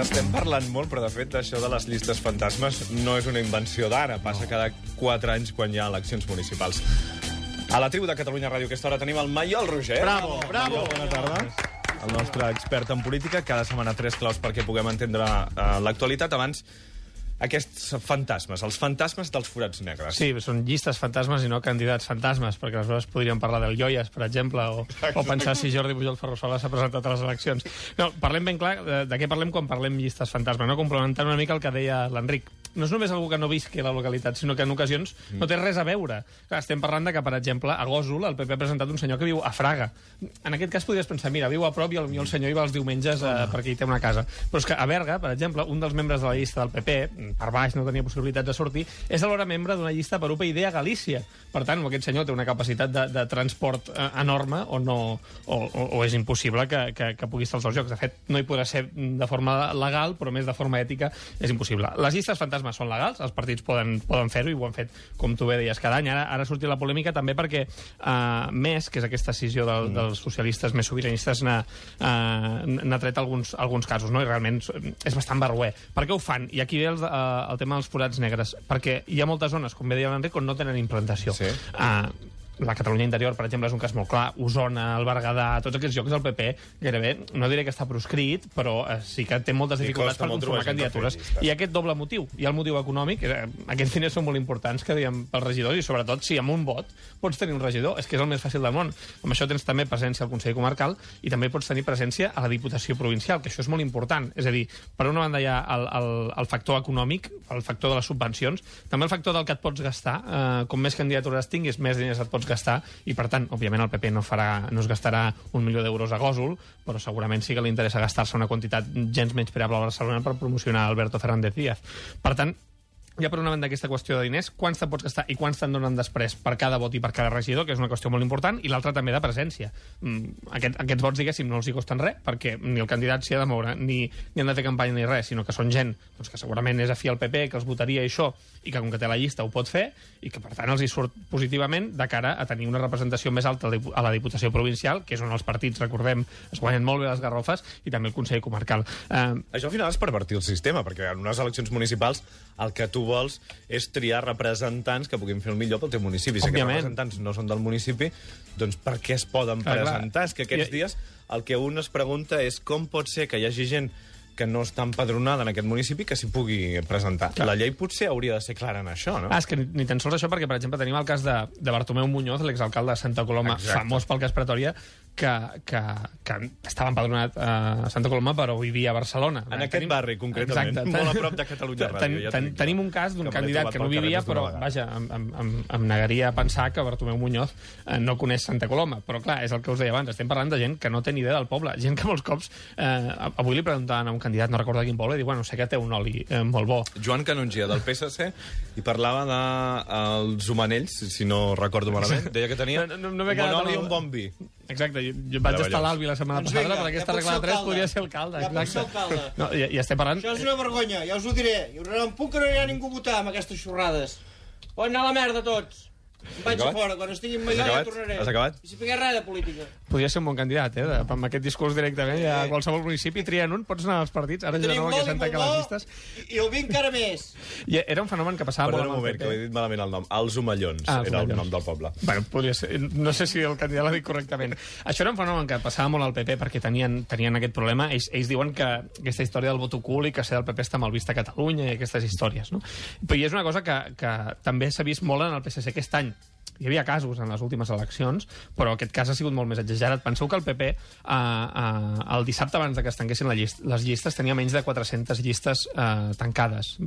N'estem parlant molt, però de fet això de les llistes fantasmes no és una invenció d'ara. Passa cada 4 anys quan hi ha eleccions municipals. A la tribu de Catalunya Ràdio, aquesta hora tenim el Maiol Roger. Bravo, bravo. Maiol, bona tarda. El nostre expert en política. Cada setmana 3 claus perquè puguem entendre l'actualitat. Abans, aquests fantasmes, els fantasmes dels forats negres. Sí, són llistes fantasmes i no candidats fantasmes, perquè aleshores podríem parlar del Joies, per exemple, o pensar si Jordi Pujol Ferrusola s'ha presentat a les eleccions. No, parlem ben clar de què parlem quan parlem llistes fantasmes, no? Complementant una mica el que deia l'Enric. No és només algú que no visqui a la localitat, sinó que en ocasions no té res a veure. Clar, estem parlant de que, per exemple, a Gósol el PP ha presentat un senyor que viu a Fraga. En aquest cas podries pensar, mira, viu a prop i el senyor hi va els diumenges perquè hi té una casa. Però és que a Berga, per exemple, un dels membres de la llista del PP, per baix no tenia possibilitats de sortir, és alhora membre d'una llista per UPyD a Galícia. Per tant, aquest senyor té una capacitat de transport enorme o és impossible que pugui estar als dos llocs. De fet, no hi podrà ser de forma legal, però més de forma ètica és impossible. Les llistes fantasmes són legals, els partits poden fer-ho i ho han fet, com tu bé deies, cada any. Ara sortit la polèmica també perquè MES, que és aquesta escissió dels socialistes més sobiranistes, n'ha tret alguns casos, no? I realment és bastant barroer. Per què ho fan? I aquí ve el tema dels forats negres. Perquè hi ha moltes zones, com bé deia l'Enric, on no tenen implantació. Sí. La Catalunya interior, per exemple, és un cas molt clar. Osona, el Berguedà, tots aquests llocs del PP, gairebé, no diré que està proscrit, però sí que té moltes dificultats per conformar candidatures. I aquest doble motiu, hi ha el motiu econòmic, aquests diners són molt importants, que diem, pels regidors, i sobretot, si amb un vot pots tenir un regidor, és que és el més fàcil del món. Amb això tens també presència al Consell Comarcal i també pots tenir presència a la Diputació Provincial, que això és molt important. És a dir, per una banda hi ha el factor econòmic, el factor de les subvencions, també el factor del que et pots gastar. Com més candidatures tinguis, més diners et pots gastar, i per tant, òbviament el PP no es gastarà 1 milió d'euros a Gósol, però segurament sí que li interessa gastar-se una quantitat gens menyspreable a Barcelona per promocionar Alberto Fernández Díaz. Per tant, hi ha per una banda aquesta qüestió de diners, quants te'n pots gastar i quants te'n donen després per cada vot i per cada regidor, que és una qüestió molt important, i l'altra també de presència. Aquests vots, diguéssim, no els hi costen res, perquè ni el candidat s'hi ha de moure, ni han de fer campanya ni res, sinó que són gent que segurament és afí al PP, que els votaria i això, i que com que té la llista ho pot fer, i que per tant els hi surt positivament de cara a tenir una representació més alta a la Diputació Provincial, que és on els partits, recordem, es guanyen molt bé les garrofes, i també el Consell Comarcal. Això al final és pervertir el sistema, perquè en unes eleccions municipals el que tu vols és triar representants que puguin fer el millor pel teu municipi. Si aquests representants no són del municipi, doncs per què es poden presentar? És que aquests dies el que un es pregunta és com pot ser que hi hagi gent que no està empadronada en aquest municipi que s'hi pugui presentar. Clar. La llei potser hauria de ser clara en això, no? És que ni tan sols això, perquè, per exemple, tenim el cas de Bartomeu Muñoz, l'exalcalde de Santa Coloma, famós pel cas Pretòria, que estava empadronat a Santa Coloma però vivia a Barcelona. En aquest barri, concretament. Exacte. Molt a prop de Catalunya Ràdio. Tenim un cas d'un candidat que no vivia, però, vaja, em negaria a pensar que Bartomeu Muñoz no coneix Santa Coloma. Però, clar, és el que us deia abans, estem parlant de gent que no té ni idea del poble. Gent que molts cops... Avui li preguntaven a un candidat, no recordo de quin poble, i diu, bueno, sé que té un oli molt bo. Joan Canongia, del PSC, i parlava dels Omanells, si no recordo malament. Deia que tenia un bon oli i un bon vi. Exacte, jo vaig estar a l'Albi la setmana passada, per aquesta regla de 3 podria ser alcalde. Ja pot ser alcalde. No, ja estem parlant... Això és una vergonya, ja us ho diré. Hi haurà un punt que no hi ha ningú a votar amb aquestes xorrades. Poden anar a la merda tots. Em vaig a fora, quan estigui en Mallà ja tornaré. Has acabat? I si figués res de política. Podria ser un bon candidat, amb aquest discurs directament, ja a qualsevol municipi trien un, pots anar als partits, ara ja no, que s'han tancat les llistes. I el vi encara més. I era un fenomen que passava molt amb el PP. Perdona un moment, que ho he dit malament el nom. Els Omellons era el nom del poble. Bueno, podria ser. No sé si el candidat l'ha dit correctament. Això era un fenomen que passava molt al PP perquè tenien aquest problema. Ells diuen que aquesta història del vot ocult i que ser del PP està mal vista a Catalunya i aquestes històries, no? Però és una cosa que també s'ha vist molt en el PSC aquest any. Hi havia casos en les últimes eleccions, però aquest cas ha sigut molt més exagerat. Penseu que el PP, el dissabte abans que es tanquessin les llistes, tenia menys de 400 llistes tancades.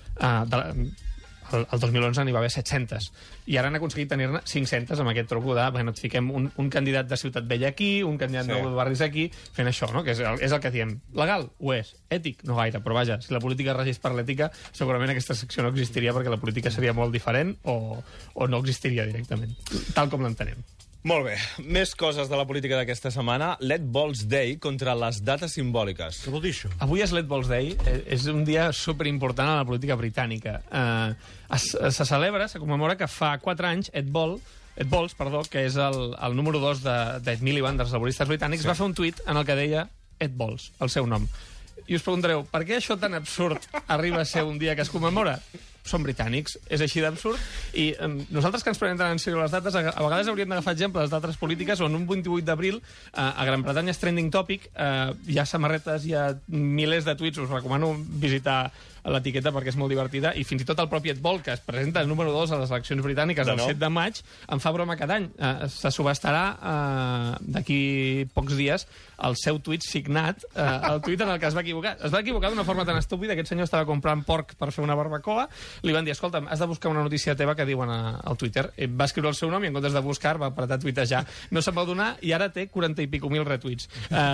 El 2011 n'hi va haver 700. I ara han aconseguit tenir-ne 500 amb aquest truc de, bueno, et fiquem un candidat de Ciutat Vella aquí, un candidat nou de barris aquí, fent això, no? Que és el que diem. Legal? Ho és. Ètic? No gaire, però vaja, si la política es regeix per l'ètica, segurament aquesta secció no existiria perquè la política seria molt diferent o no existiria directament, tal com l'entenem. Molt bé. Més coses de la política d'aquesta setmana. Let Balls Day contra les dates simbòliques. Què vol dir això? Avui és Let Balls Day. És un dia superimportant a la política britànica. Se celebra, se commemora que fa 4 anys Ed Balls, que és el número 2 d'Ed Miliband, dels laboristes britànics, va fer un tuit en el que deia Ed Balls, el seu nom. I us preguntareu, per què això tan absurd arriba a ser un dia que es commemora? Són britànics, és així d'absurd, i nosaltres que ens prenem tan en sèrio les dates, a vegades hauríem d'agafar exemples d'altres polítiques on un 28 d'abril a Gran Bretanya és trending topic, hi ha samarretes, hi ha milers de tuits, us recomano visitar l'etiqueta perquè és molt divertida, i fins i tot el propi Ed Ball, que es presenta número 2 a les eleccions britàniques el 7 de maig, en fa broma cada any. Se subestarà d'aquí pocs dies el seu tuit signat, el tuit en el que es va equivocar. Es va equivocar d'una forma tan estúpida, aquest senyor estava comprant porc per fer una barbacoa, li van dir, escolta'm, has de buscar una notícia teva que diuen al Twitter. Va escriure el seu nom i en comptes de buscar va apretar tuitejar. No se'n va donar i ara té 40 i pico mil retuits.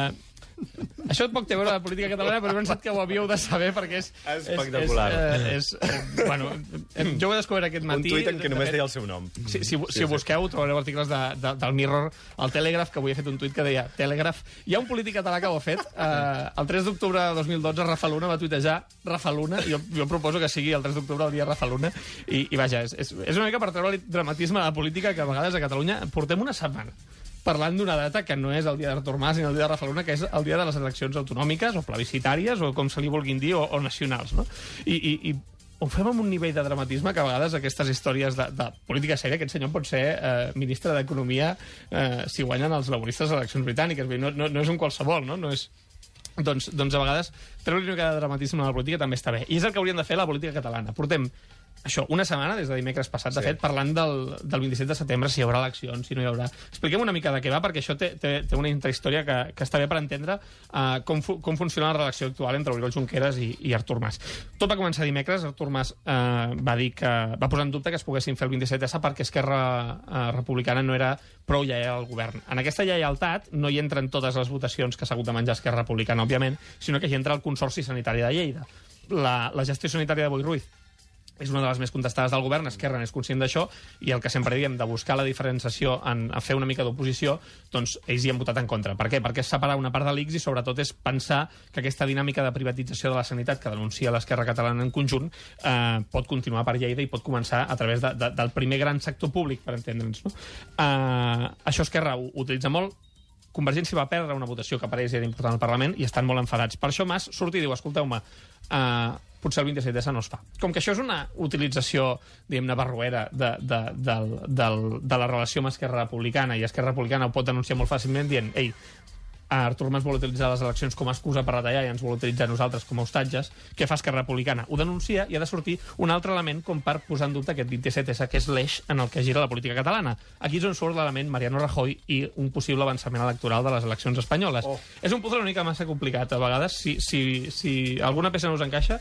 Això poc té a veure la política catalana, però he pensat que ho havíeu de saber perquè és... Espectacular. Bueno, jo ho he descobert aquest matí. Un tuit en què només deia el seu nom. Si ho busqueu, trobareu articles del Mirror, el Telegraph, que avui he fet un tuit que deia Telegraph. Hi ha un polític català que ho ha fet. El 3 d'octubre de 2012, Rafa Luna va tuitejar Rafa Luna. Jo proposo que sigui el 3 d'octubre el dia Rafa Luna. I vaja, és una mica per treure el dramatisme de la política que a vegades a Catalunya portem una setmana parlant d'una data que no és el dia d'Artur Mas ni el dia de Rafa Luna, que és el dia de les eleccions autonòmiques o plebiscitàries o com se li vulguin dir, o nacionals, no? I ho fem amb un nivell de dramatisme que a vegades aquestes històries de política sèria, aquest senyor pot ser ministre d'Economia si guanyen els laboristes a les eleccions britàniques. No és un qualsevol, no? No és... Doncs a vegades treure una mica de dramatisme a la política també està bé. I és el que hauríem de fer a la política catalana. Portem això, una setmana, des de dimecres passat, de fet, parlant del 27 de setembre, si hi haurà eleccions, si no hi haurà... Expliquem una mica de què va, perquè això té una intrahistòria que està bé per entendre com funciona la relació actual entre Oriol Junqueras i Artur Mas. Tot va començar dimecres. Artur Mas va dir que va posar en dubte que es poguessin fer el 27S perquè Esquerra Republicana no era prou lleial al govern. En aquesta lleialtat no hi entren totes les votacions que s'ha hagut de menjar Esquerra Republicana, òbviament, sinó que hi entra el Consorci Sanitari de Lleida. La gestió sanitària de Boi Ruiz és una de les més contestades del govern, Esquerra n'és conscient d'això, i el que sempre diem de buscar la diferenciació a fer una mica d'oposició, doncs ells hi han votat en contra. Per què? Perquè és separar una part de l'ICS i sobretot és pensar que aquesta dinàmica de privatització de la sanitat que denuncia l'Esquerra Catalana en conjunt pot continuar per Lleida i pot començar a través del primer gran sector públic, per entendre'ns, no? Això Esquerra ho utilitza molt. Convergència va perdre una votació que per ells era important al Parlament i estan molt enfadats. Per això Mas surt i diu, escolteu-me, potser el 27S no es fa. Com que això és una utilització, diguem-ne, barroera de la relació amb Esquerra Republicana, i Esquerra Republicana ho pot denunciar molt fàcilment dient, ei, Artur Mas vol utilitzar les eleccions com a excusa per retallar i ens vol utilitzar nosaltres com a hostatges, què fa Esquerra Republicana? Ho denuncia i ha de sortir un altre element com per posar en dubte aquest 27S, que és l'eix en el que gira la política catalana. Aquí és on surt l'element Mariano Rajoy i un possible avançament electoral de les eleccions espanyoles. És un puzzle una mica massa complicat, a vegades, si alguna peça no us encaixa,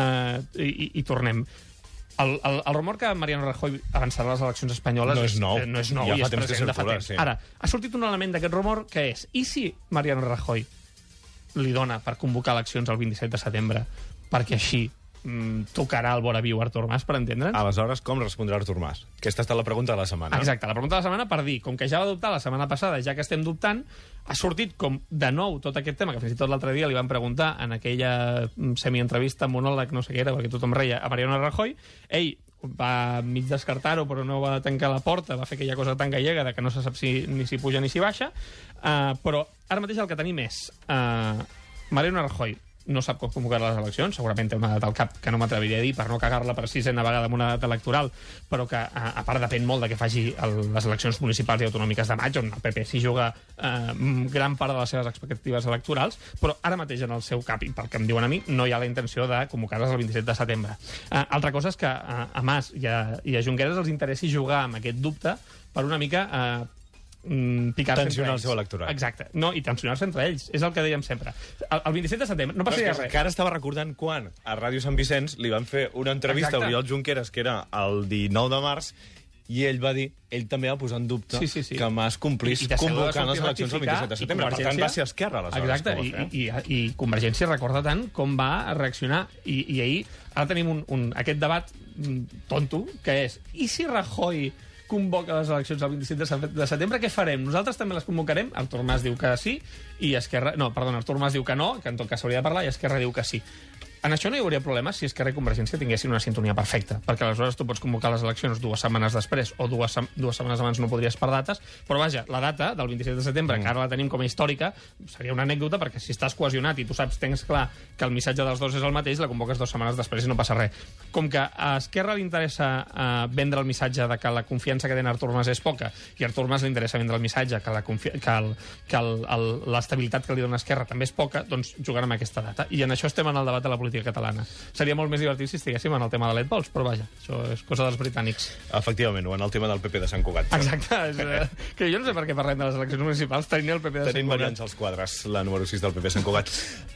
i tornem. El rumor que Mariano Rajoy avançarà les eleccions espanyoles no és nou ja i fa és temps que present de fa circula, temps. sí. Ara, ha sortit un element d'aquest rumor que és, i si Mariano Rajoy li dona per convocar eleccions el 27 de setembre perquè així tocarà el vora viu Artur Mas, per entendre'ns? Aleshores, com respondrà Artur Mas? Aquesta ha estat la pregunta de la setmana. Exacte, la pregunta de la setmana per dir, com que ja va dubtar la setmana passada, ja que estem dubtant, ha sortit com de nou tot aquest tema, que fins i tot l'altre dia li van preguntar en aquella semi-entrevista, monòleg, no sé què era, perquè tothom reia, a Mariano Rajoy. Ell va mig descartar-ho, però no va tancar la porta, va fer aquella cosa tan gallega de que no se sap ni si puja ni si baixa, però ara mateix el que tenim és Mariano Rajoy no sap com convocar les eleccions, segurament té una data al cap que no m'atreviria a dir per no cagar-la per 6a vegada amb una data electoral, però que a part depèn molt de què faci les eleccions municipals i autonòmiques de maig, on el PP s'hi juga gran part de les seves expectatives electorals, però ara mateix en el seu cap, i pel que em diuen a mi, no hi ha la intenció de convocar-les el 27 de setembre. Altra cosa és que a Mas i a Junqueras els interessi jugar amb aquest dubte per una mica picar-se tensionar el seu electorat. Exacte. No, i tensionar-se entre ells. És el que dèiem sempre. El 27 de setembre no passaria res. Que ara estava recordant quan a Ràdio Sant Vicenç li van fer una entrevista a Oriol Junqueras, que era el 19 de març, i ell va dir, ell també va posar en dubte que Mas complís convocant les eleccions el 27 de setembre. Per tant, va ser Esquerra, aleshores. Exacte, i Convergència recorda tant com va reaccionar. I ahir, ara tenim aquest debat tonto, que és, i si Rajoy convoca les eleccions el 27 de setembre, què farem? Nosaltres també les convocarem? Artur Mas diu que sí, i Esquerra... No, perdona, Artur Mas diu que no, que en tot cas s'hauria de parlar, i Esquerra diu que sí. En això no hi hauria problema si Esquerra i Convergència tinguessin una sintonia perfecta, perquè aleshores tu pots convocar les eleccions 2 setmanes després o dues setmanes abans no podries per dates, però vaja, la data del 27 de setembre, que ara la tenim com a històrica, seria una anècdota, perquè si estàs cohesionat i tu saps, tens clar que el missatge dels dos és el mateix, la convoques 2 setmanes després i no passa res. Com que a Esquerra li interessa vendre el missatge de que la confiança que té Artur Mas és poca, i a Artur Mas li interessa vendre el missatge que l'estabilitat que li dona Esquerra també és poca, doncs jugant amb aquesta data. I en això estem en el debat de la política catalana. Seria molt més divertit si estiguéssim en el tema de l'Edvols, però vaja, això és cosa dels britànics. Efectivament, o en el tema del PP de Sant Cugat. Exacte. Que jo no sé per què parlem de les eleccions municipals tenint el PP de Sant Cugat. Tenim variants als quadres, la número 6 del PP Sant Cugat.